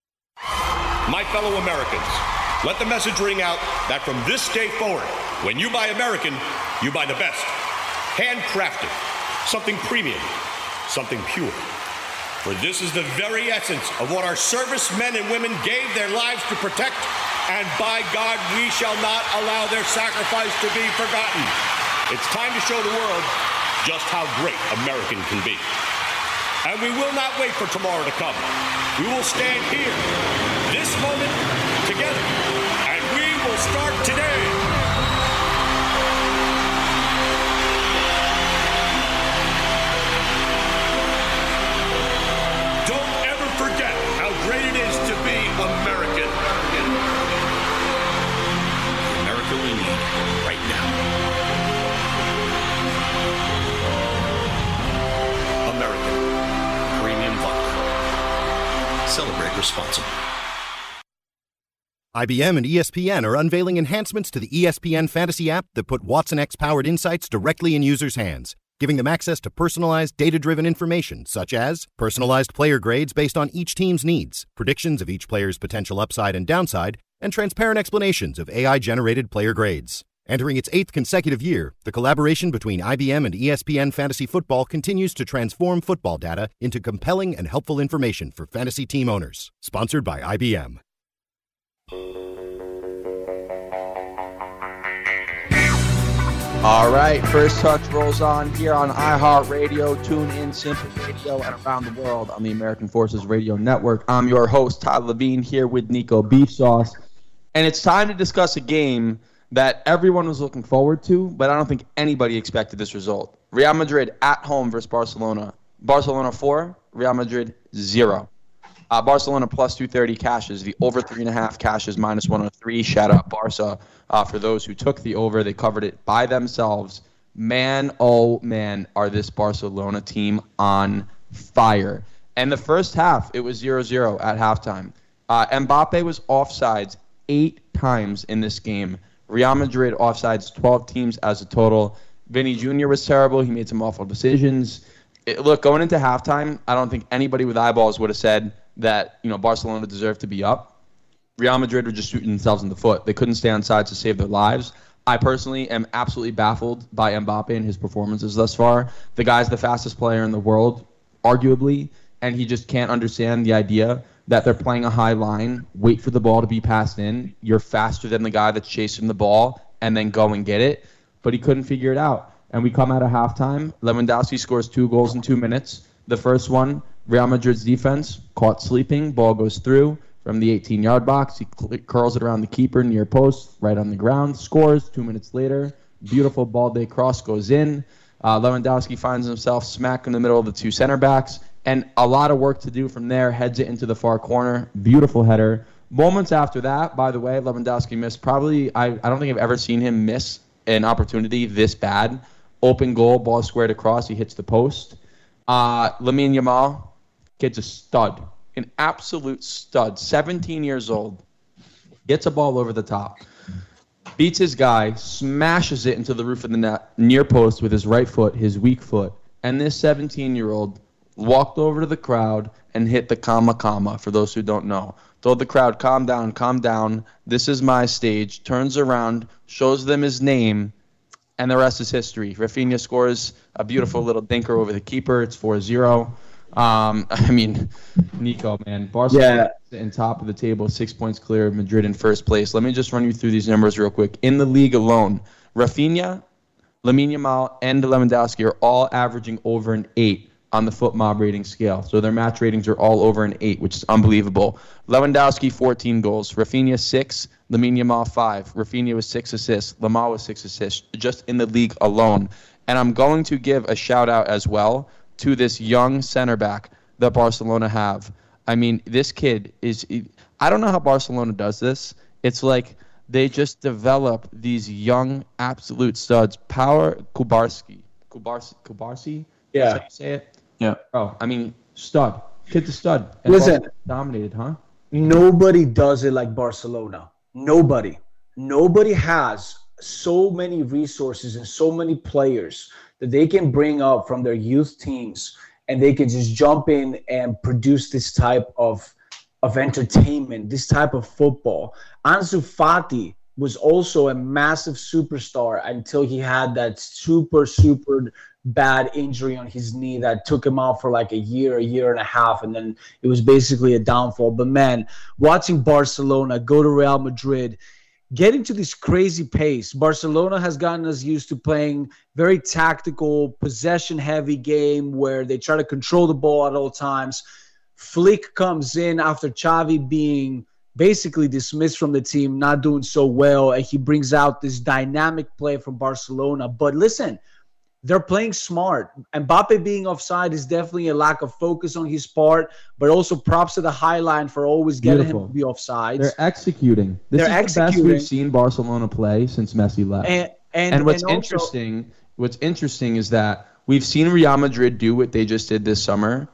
My fellow Americans, let the message ring out that from this day forward, when you buy American, you buy the best. Handcrafted, something premium, something pure. For this is the very essence of what our servicemen and women gave their lives to protect, and by God, we shall not allow their sacrifice to be forgotten. It's time to show the world just how great American can be. And we will not wait for tomorrow to come. We will stand here, this moment, together, and we will start today. Don't ever forget how great it is to be American. The America we need right now. American Premium Vodka. Celebrate responsibly. I B M and E S P N are unveiling enhancements to the E S P N Fantasy app that put Watson X-powered insights directly in users' hands, giving them access to personalized, data-driven information such as personalized player grades based on each team's needs, predictions of each player's potential upside and downside, and transparent explanations of A I-generated player grades. Entering its eighth consecutive year, the collaboration between I B M and E S P N Fantasy Football continues to transform football data into compelling and helpful information for fantasy team owners. Sponsored by I B M. All right, First Touch rolls on here on iHeartRadio, Tune In, Simple Radio, and around the world on the American Forces Radio Network. I'm your host, Todd Levine, here with Nico Beef Sauce. And it's time to discuss a game that everyone was looking forward to, but I don't think anybody expected this result. Real Madrid at home versus Barcelona. Barcelona four, Real Madrid zero. Uh, Barcelona plus two thirty cashes. The over three and a half cashes minus one oh three. Shout out Barca uh, for those who took the over. They covered it by themselves. Man, oh man, are this Barcelona team on fire. And the first half, it was zero zero at halftime. Uh, Mbappe was offsides eight times in this game. Real Madrid offsides twelve teams as a total. Vinny Junior was terrible. He made some awful decisions. It, look, going into halftime, I don't think anybody with eyeballs would have said that, you know, Barcelona deserved to be up. Real Madrid were just shooting themselves in the foot. They couldn't stay on sides to save their lives. I personally am absolutely baffled by Mbappe and his performances thus far. The guy's the fastest player in the world, arguably, and he just can't understand the idea that they're playing a high line, wait for the ball to be passed in. You're faster than the guy that's chasing the ball, and then go and get it. But he couldn't figure it out. And we come out of halftime. Lewandowski scores two goals in two minutes. The first one, Real Madrid's defense caught sleeping. Ball goes through from the eighteen-yard box. He cl- curls it around the keeper near post, right on the ground. Scores two minutes later. Beautiful ball day cross goes in. Uh, Lewandowski finds himself smack in the middle of the two center backs. And a lot of work to do from there. Heads it into the far corner. Beautiful header. Moments after that, by the way, Lewandowski missed probably, I, I don't think I've ever seen him miss an opportunity this bad. Open goal, ball squared across. He hits the post. Uh, Lamine Yamal, kid's a stud. An absolute stud. seventeen years old. Gets a ball over the top. Beats his guy. Smashes it into the roof of the net. Near post with his right foot, his weak foot. And this seventeen-year-old walked over to the crowd and hit the comma comma, for those who don't know. Told the crowd, calm down, calm down. This is my stage. Turns around, shows them his name, and the rest is history. Rafinha scores a beautiful little dinker over the keeper. It's four zero. Um, I mean, Nico, man. Barcelona yeah. in top of the table, six points clear of Madrid in first place. Let me just run you through these numbers real quick. In the league alone, Rafinha, Lamine Yamal, and Lewandowski are all averaging over an eight on the Foot Mob rating scale. So their match ratings are all over an eight, which is unbelievable. Lewandowski, fourteen goals. Rafinha, six. Lamine Yamal, five. Rafinha with six assists. Yamal with six assists, just in the league alone. And I'm going to give a shout-out as well to this young center back that Barcelona have. I mean, this kid is... I don't know how Barcelona does this. It's like they just develop these young absolute studs. Power Kubarski. Kubarsi? Kubarsi? Yeah. That's how you say it? Yeah. Oh, I mean, stud. Kid's a stud. And Listen. Barcelona dominated, huh? Nobody does it like Barcelona. Nobody. Nobody has so many resources and so many players that they can bring up from their youth teams, and they can just jump in and produce this type of of entertainment, this type of football. Ansu Fati was also a massive superstar until he had that super, super bad injury on his knee that took him out for like a year, a year and a half, and then it was basically a downfall. But man, watching Barcelona go to Real Madrid, getting to this crazy pace. Barcelona has gotten us used to playing very tactical, possession-heavy game where they try to control the ball at all times. Flick comes in after Xavi being basically dismissed from the team, not doing so well, and he brings out this dynamic play from Barcelona. But listen, they're playing smart. Mbappe being offside is definitely a lack of focus on his part, but also props to the high line for always getting Beautiful. him to be offside. They're executing. This They're is the executing. best we've seen Barcelona play since Messi left. And, and, And what's and also- interesting, what's interesting is that we've seen Real Madrid do what they just did this summer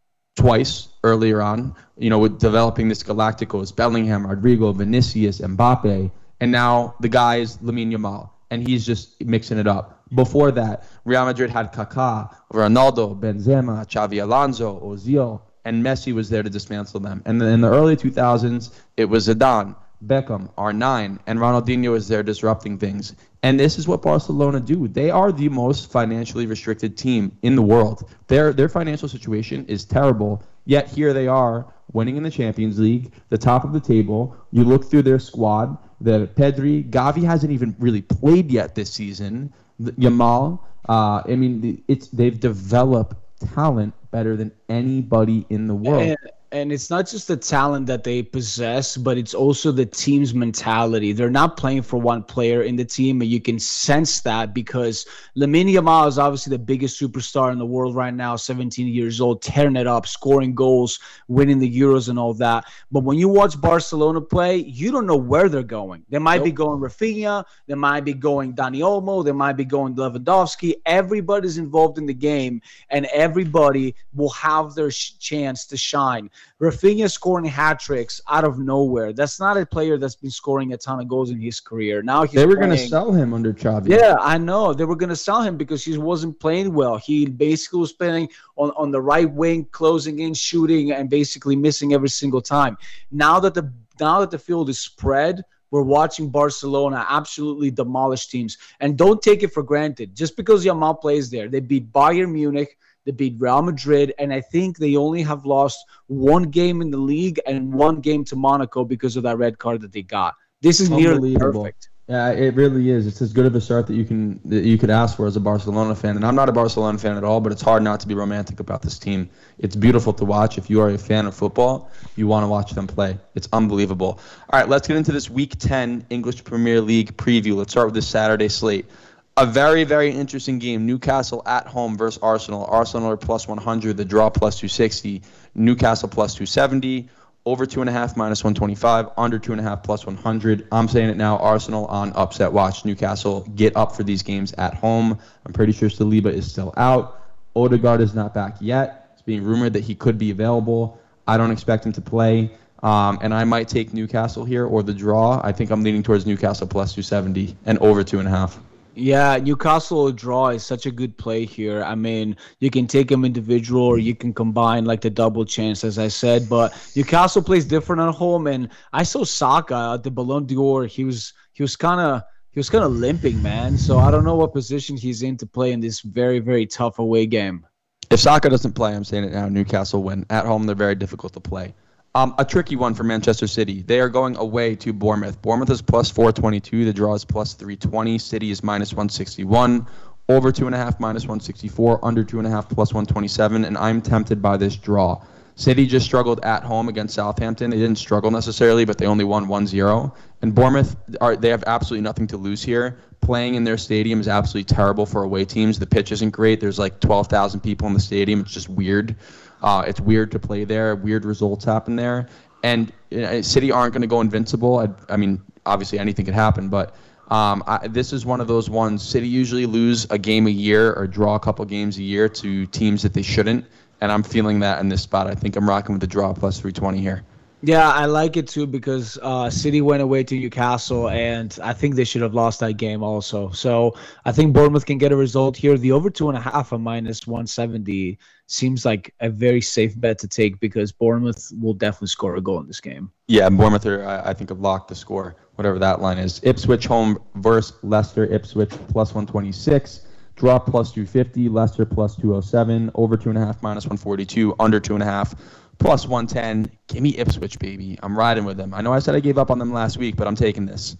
twice earlier on, you know, with developing this Galacticos, Bellingham, Rodrigo, Vinicius, Mbappe, and now the guy is Lamine Yamal, and he's just mixing it up. Before that, Real Madrid had Kaká, Ronaldo, Benzema, Xavi Alonso, Ozil, and Messi was there to dismantle them. And then in the early two thousands, it was Zidane, Beckham, R nine, and Ronaldinho was there disrupting things. And this is what Barcelona do. They are the most financially restricted team in the world. Their their financial situation is terrible, yet here they are winning in the Champions League, the top of the table. You look through their squad, the Pedri, Gavi hasn't even really played yet this season. Yamal, uh, I mean, it's they've developed talent better than anybody in the world. And, and it's not just the talent that they possess, but it's also the team's mentality. They're not playing for one player in the team, and you can sense that because Lamine Yamal is obviously the biggest superstar in the world right now, seventeen years old, tearing it up, scoring goals, winning the Euros and all that. But when you watch Barcelona play, you don't know where they're going. They might nope. be going Rafinha, they might be going Dani Olmo, they might be going Lewandowski. Everybody's involved in the game, and everybody will have their sh- chance to shine. Rafinha scoring hat tricks out of nowhere. That's not a player that's been scoring a ton of goals in his career. Now he's they were going to sell him under Xavi. Yeah, I know. They were going to sell him because he wasn't playing well. He basically was playing on, on the right wing, closing in, shooting, and basically missing every single time. Now that the now that the field is spread, we're watching Barcelona absolutely demolish teams. And don't take it for granted. Just because Yamal plays there, they beat Bayern Munich, they beat Real Madrid, and I think they only have lost one game in the league and one game to Monaco because of that red card that they got. This is nearly perfect. Yeah, it really is. It's as good of a start that you can that you could ask for as a Barcelona fan. And I'm not a Barcelona fan at all, but it's hard not to be romantic about this team. It's beautiful to watch. If you are a fan of football, you want to watch them play. It's unbelievable. All right, let's get into this Week ten English Premier League preview. Let's start with this Saturday slate. A very, very interesting game. Newcastle at home versus Arsenal. Arsenal are plus one hundred. The draw plus two sixty. Newcastle plus two seventy. Over two and a half minus one twenty-five. Under two and a half plus one hundred. I'm saying it now. Arsenal on upset watch. Newcastle get up for these games at home. I'm pretty sure Saliba is still out. Odegaard is not back yet. It's being rumored that he could be available. I don't expect him to play. Um, and I might take Newcastle here or the draw. I think I'm leaning towards Newcastle plus two seventy and over two and a half. Yeah, Newcastle draw is such a good play here. I mean, you can take them individual or you can combine like the double chance, as I said. But Newcastle plays different at home, and I saw Saka at the Ballon d'Or. He was he was kind of he was kind of limping, man. So I don't know what position he's in to play in this very very tough away game. If Saka doesn't play, I'm saying it now. Newcastle win at home. They're very difficult to play. Um, a tricky one for Manchester City. They are going away to Bournemouth. Bournemouth is plus four twenty-two. The draw is plus three twenty. City is minus one sixty-one. Over two and a half minus one sixty-four. Under two and a half plus one twenty-seven. And I'm tempted by this draw. City just struggled at home against Southampton. They didn't struggle necessarily, but they only won one zero. And Bournemouth, are they have absolutely nothing to lose here. Playing in their stadium is absolutely terrible for away teams. The pitch isn't great. There's like twelve thousand people in the stadium. It's just weird. Uh, it's weird to play there. Weird results happen there. And you know, City aren't going to go invincible. I, I mean, obviously anything could happen, but um, I, this is one of those ones. City usually lose a game a year or draw a couple games a year to teams that they shouldn't, and I'm feeling that in this spot. I think I'm rocking with the draw plus three twenty here. Yeah, I like it too because uh, City went away to Newcastle, and I think they should have lost that game also. So I think Bournemouth can get a result here. The over two and a half at minus one seventy seems like a very safe bet to take because Bournemouth will definitely score a goal in this game. Yeah, Bournemouth are, I think, have locked the score, whatever that line is. Ipswich home versus Leicester. Ipswich plus one twenty-six. Draw plus two fifty. Leicester plus two oh seven. Over two and a half minus one forty-two. Under two and a half. Plus one ten. Give me Ipswich, baby. I'm riding with them. I know I said I gave up on them last week, but I'm taking this.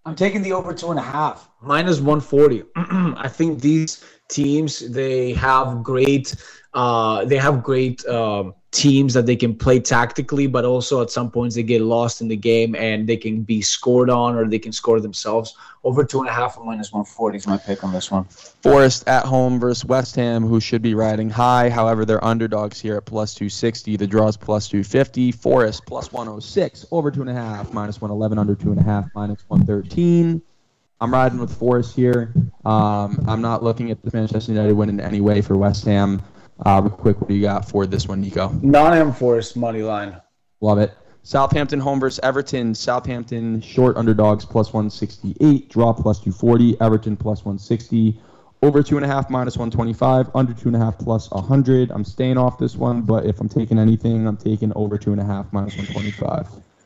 I'm taking the over two and a half, minus one forty. I think these teams, they have great, uh, they have great um, teams that they can play tactically, but also at some points they get lost in the game and they can be scored on or they can score themselves. Over two and a half and minus one forty is my pick on this one. Forest at home versus West Ham, who should be riding high. However, they're underdogs here at plus two sixty. The draw is plus two fifty. Forest plus one oh six. Over two and a half. Minus one eleven. Under two and a half. Minus one thirteen. I'm riding with Forest here. Um, I'm not looking at the Manchester United win in any way for West Ham. Uh, real quick, what do you got for this one, Nico? Nottingham Forest money line. Love it. Southampton home versus Everton. Southampton short underdogs plus one sixty-eight. Draw plus two forty. Everton plus one sixty. Over two and a half minus one twenty-five. Under two and a half plus one hundred. I'm staying off this one, but if I'm taking anything, I'm taking over two and a half minus one twenty-five.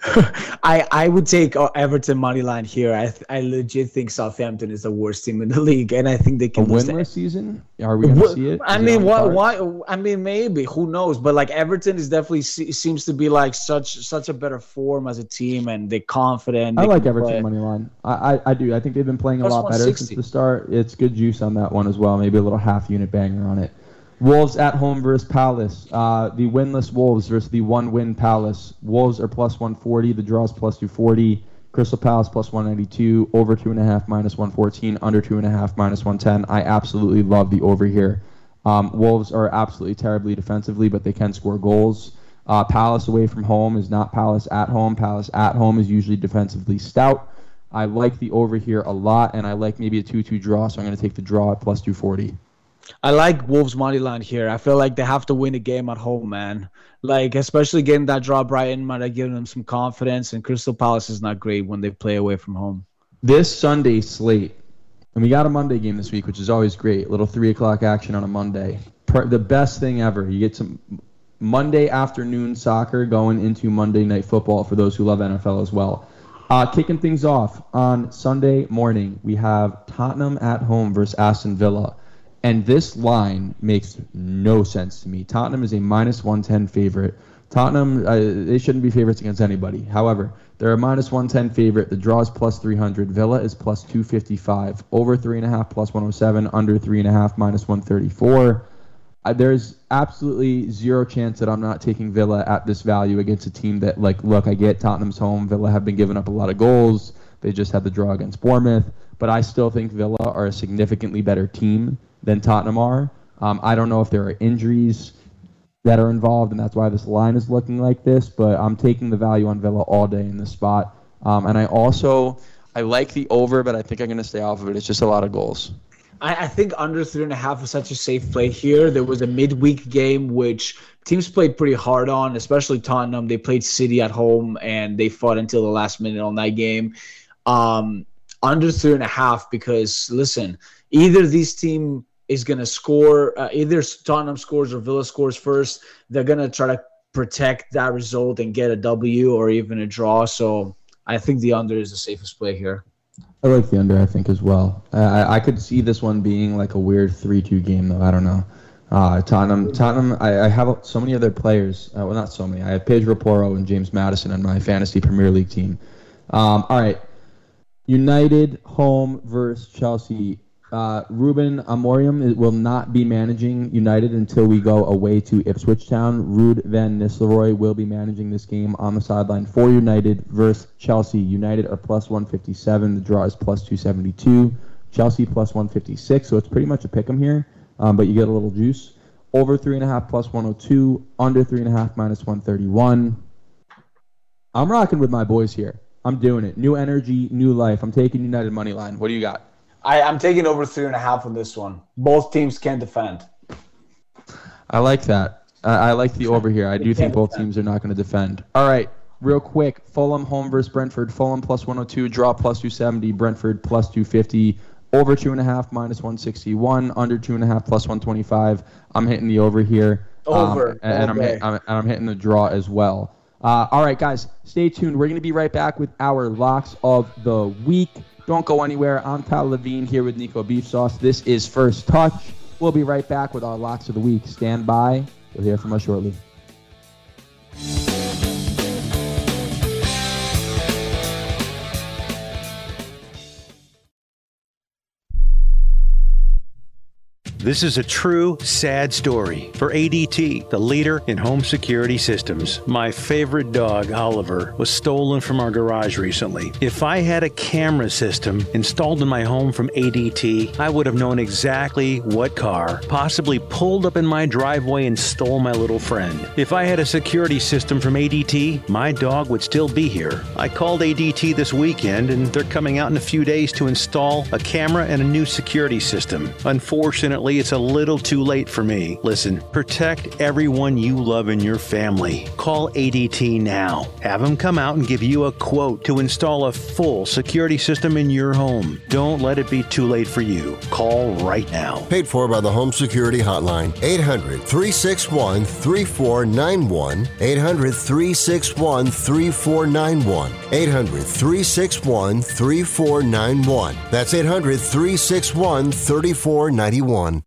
I, I would take uh, Everton money line here. I th- I legit think Southampton is the worst team in the league, and I think they can a lose winless season. Are we going to see it? I Is mean, it why? on the Why? I mean, maybe. Who knows? But like Everton is definitely se- seems to be like such such a better form as a team, and they're confident. I they like can Everton play. money line. I, I I do. I think they've been playing a Plus lot better since one sixty. the start. It's good juice on that one as well. Maybe a little half unit banger on it. Wolves at home versus Palace. Uh, the winless Wolves versus the one-win Palace. Wolves are plus one forty. The draw is plus two forty. Crystal Palace plus one ninety-two. Over two and a half minus one fourteen. Under two and a half minus one ten. I absolutely love the over here. Um, Wolves are absolutely terribly defensively, but they can score goals. Uh, Palace away from home is not Palace at home. Palace at home is usually defensively stout. I like the over here a lot, and I like maybe a two two draw, so I'm going to take the draw at plus two forty. I like Wolves money line here. I feel like they have to win a game at home, man. Like, especially getting that draw, Brighton might have given them some confidence, and Crystal Palace is not great when they play away from home. This Sunday slate, and we got a Monday game this week, which is always great. Little three o'clock action on a Monday. Per, the best thing ever. You get some Monday afternoon soccer going into Monday night football for those who love N F L as well. Uh, kicking things off on Sunday morning, we have Tottenham at home versus Aston Villa. And this line makes no sense to me. Tottenham is a minus one ten favorite. Tottenham, uh, they shouldn't be favorites against anybody. However, they're a minus one ten favorite. The draw is plus three hundred. Villa is plus two fifty-five. Over three and a half plus one oh seven. Under three and a half minus one thirty-four. Uh, there's absolutely zero chance that I'm not taking Villa at this value against a team that, like, look, I get Tottenham's home. Villa have been giving up a lot of goals. They just had the draw against Bournemouth. But I still think Villa are a significantly better team than Tottenham are. Um, I don't know if there are injuries that are involved, and that's why this line is looking like this, but I'm taking the value on Villa all day in this spot. Um, and I also, I like the over, but I think I'm going to stay off of it. It's just a lot of goals. I, I think under three and a half is such a safe play here. There was a midweek game which teams played pretty hard on, especially Tottenham. They played City at home, and they fought until the last minute on that game. Um, under three and a half because, listen, either this team is going to score, uh, either Tottenham scores or Villa scores first. They're going to try to protect that result and get a W or even a draw. So I think the under is the safest play here. I like the under, I think, as well. I, I could see this one being like a weird three two game, though. I don't know. Uh, Tottenham, Tottenham. I, I have so many other players. Uh, well, not so many. I have Pedro Porro and James Maddison on my fantasy Premier League team. Um, all right. United home versus Chelsea. Uh, Ruben Amorim will not be managing United until we go away to Ipswich Town. Ruud van Nistelrooy will be managing this game on the sideline for United versus Chelsea. United are plus one fifty-seven. The draw is plus two seventy-two. Chelsea plus one fifty-six. So it's pretty much a pick 'em here, um, but you get a little juice. Over three and a half plus one oh two. Under three and a half minus one thirty-one. I'm rocking with my boys here. I'm doing it. New energy, new life. I'm taking United money line. What do you got? I, I'm taking over three and a half on this one. Both teams can defend. I like that. I, I like the over here. I do think both teams are not going to defend. All right, real quick. Fulham home versus Brentford. Fulham plus one oh two. Draw plus two seventy. Brentford plus two fifty. Over two and a half minus one sixty-one. Under two and a half plus one twenty-five. I'm hitting the over here. Over. Um, and, I'm, hit, I'm, and I'm hitting the draw as well. Uh, all right, guys, stay tuned. We're going to be right back with our locks of the week. Don't go anywhere. I'm Tal Levine here with Nico Beef Sauce. This is First Touch. We'll be right back with our locks of the week. Stand by. You'll hear from us shortly. This is a true sad story for A D T, the leader in home security systems. My favorite dog, Oliver, was stolen from our garage recently. If I had a camera system installed in my home from A D T, I would have known exactly what car possibly pulled up in my driveway and stole my little friend. If I had a security system from A D T, my dog would still be here. I called A D T this weekend, and they're coming out in a few days to install a camera and a new security system. Unfortunately, it's a little too late for me. Listen, protect everyone you love in your family. Call A D T now. Have them come out and give you a quote to install a full security system in your home. Don't let it be too late for you. Call right now. Paid for by the Home Security Hotline. eight hundred, three six one, three four nine one. eight hundred, three six one, three four nine one. eight hundred, three six one, three four nine one. That's eight hundred, three six one, three four nine one.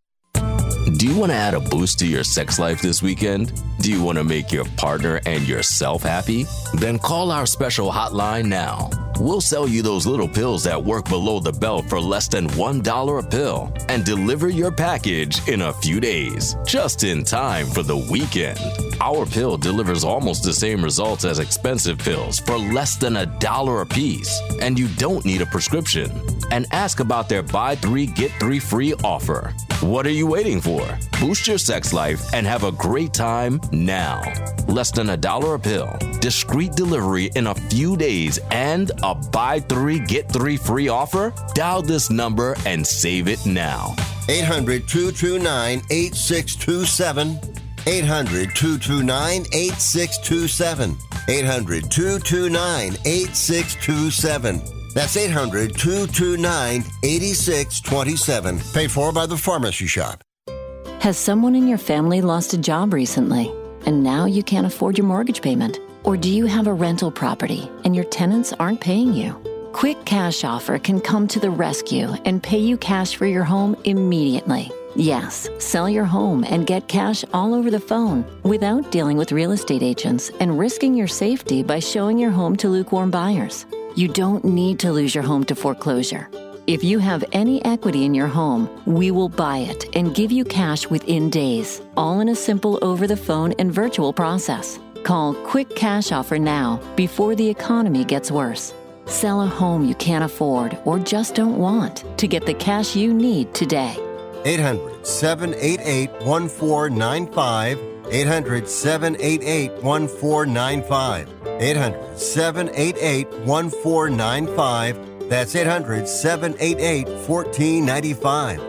Do you want to add a boost to your sex life this weekend? Do you want to make your partner and yourself happy? Then call our special hotline now. We'll sell you those little pills that work below the belt for less than one dollar a pill and deliver your package in a few days, just in time for the weekend. Our pill delivers almost the same results as expensive pills for less than a dollar a piece, and you don't need a prescription. And ask about their buy three, get three free offer. What are you waiting for? Boost your sex life and have a great time now. Less than a dollar a pill, discreet delivery in a few days, and a buy three, get three free offer? Dial this number and save it now. eight hundred, two two nine, eight six two seven. eight hundred, two two nine, eight six two seven. eight hundred, two two nine, eight six two seven. That's eight hundred, two two nine, eight six two seven. Paid for by the Pharmacy Shop. Has someone in your family lost a job recently, and now you can't afford your mortgage payment? Or do you have a rental property and your tenants aren't paying you? Quick Cash Offer can come to the rescue and pay you cash for your home immediately. Yes, sell your home and get cash all over the phone without dealing with real estate agents and risking your safety by showing your home to lukewarm buyers. You don't need to lose your home to foreclosure. If you have any equity in your home, we will buy it and give you cash within days, all in a simple over-the-phone and virtual process. Call Quick Cash Offer now before the economy gets worse. Sell a home you can't afford or just don't want to get the cash you need today. eight hundred, seven eight eight, one four nine five. eight hundred, seven eight eight, one four nine five. eight hundred, seven eight eight, one four nine five. That's eight hundred, seven eight eight, one four nine five.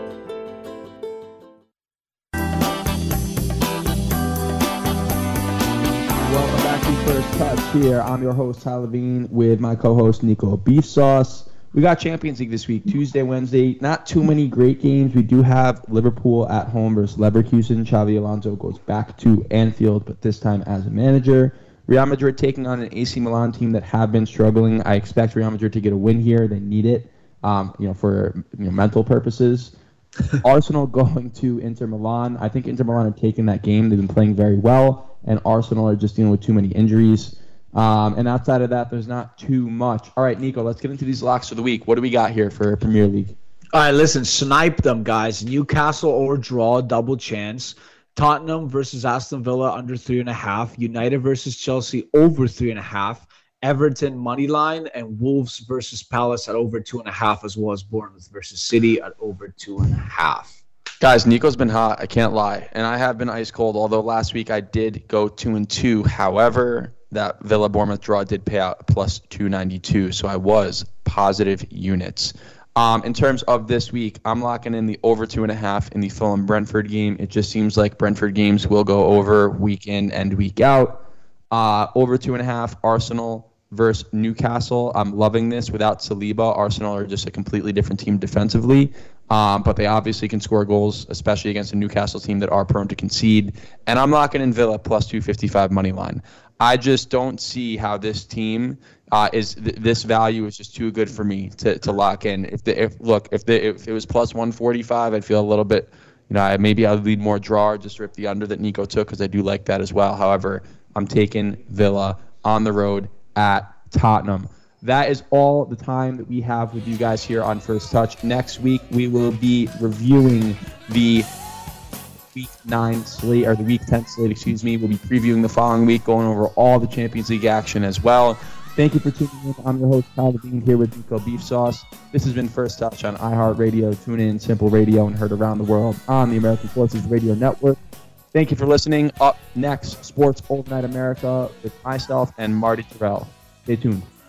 Welcome back to First Touch here. I'm your host, Tyler Levine, with my co-host, Nico Beef Sauce. We got Champions League this week, Tuesday, Wednesday. Not too many great games. We do have Liverpool at home versus Leverkusen. Xabi Alonso goes back to Anfield, but this time as a manager. Real Madrid taking on an A C Milan team that have been struggling. I expect Real Madrid to get a win here. They need it, um, you know, for you know, mental purposes. Arsenal going to Inter Milan. I think Inter Milan are taking that game. They've been playing very well, and Arsenal are just dealing with too many injuries. Um, and outside of that, there's not too much. All right, Nico, let's get into these locks for the week. What do we got here for Premier League? All right, listen, snipe them, guys. Newcastle or draw, double chance. Tottenham versus Aston Villa under three and a half. United versus Chelsea over three and a half. Everton money line, and Wolves versus Palace at over two and a half, as well as Bournemouth versus City at over two and a half. Guys, Nico's been hot. I can't lie, and I have been ice cold. Although last week I did go two and two. However, that Villa Bournemouth draw did pay out plus two ninety-two, so I was positive units. Um, in terms of this week, I'm locking in the over two and a half in the Fulham Brentford game. It just seems like Brentford games will go over week in and week out. Uh, over two and a half, Arsenal versus Newcastle. I'm loving this. Without Saliba, Arsenal are just a completely different team defensively. Um, but they obviously can score goals, especially against a Newcastle team that are prone to concede. And I'm locking in Villa plus two fifty-five money line. I just don't see how this team uh, is. Th- this value is just too good for me to, to lock in. If the if look if the if it was plus one forty-five, I'd feel a little bit, you know, I, maybe I'd lead more draw or just rip the under that Nico took because I do like that as well. However, I'm taking Villa on the road at Tottenham. that is all the time that we have with you guys here on First Touch. Next week, we will be reviewing the week nine slate, or the week ten slate, excuse me. We'll be previewing the following week, going over all the Champions League action as well. Thank you for tuning in. I'm your host, Kyle Bean, here with Nico Beef Sauce. This has been First Touch on iHeartRadio, TuneIn, Simple Radio, and heard around the world on the American Forces Radio Network. Thank you for listening. Up next, Sports Overnight America with myself and Marty Terrell. Stay tuned.